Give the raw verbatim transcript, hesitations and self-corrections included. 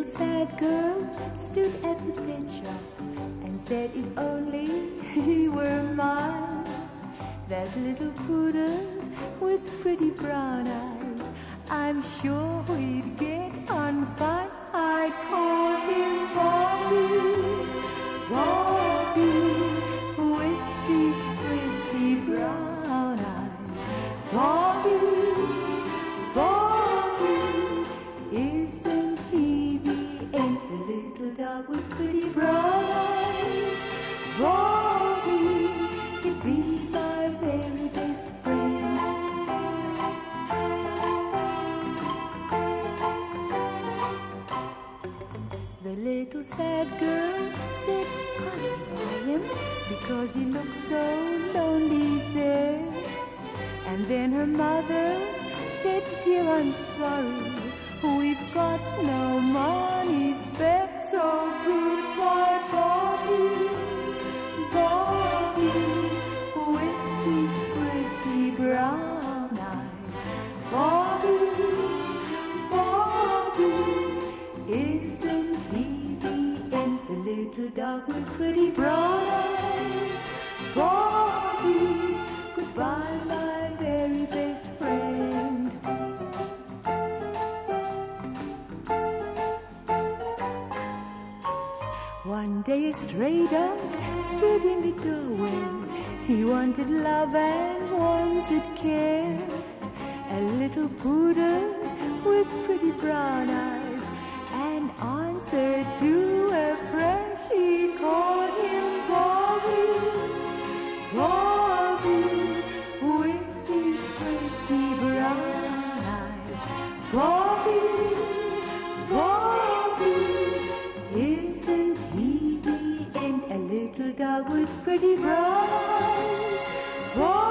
sad girl stood at the pet shop and said, if only he were mine, that little poodle with pretty brown eyes, I'm sure we'd get on fine. I'd call him Bobby, Bobby, with these pretty brown eyes. Bobby, Bobby, isn't he the end? The little dog with pretty brown eyes. Bobby, he'd be my very best friend. The little sad girl said, can't we buy him, because he looks so lonely there. And then her mother said, dear, I'm sorry, we've got no money spare. So goodbye, Bobby, Bobby, with his pretty brown eyes. Bobby, Bobby, isn't he the end? The little dog with pretty brown eyes. Bobby, goodbye, my very best friend. One day a stray dog stood in the doorway. He wanted love and wanted care. A little poodle with pretty brown eyes, and answered to a prayer. She called him Bobby, Bobby, with his pretty brown eyes. Bobby, Bobby, isn't he the end? A little dog with pretty brown eyes. Bobby,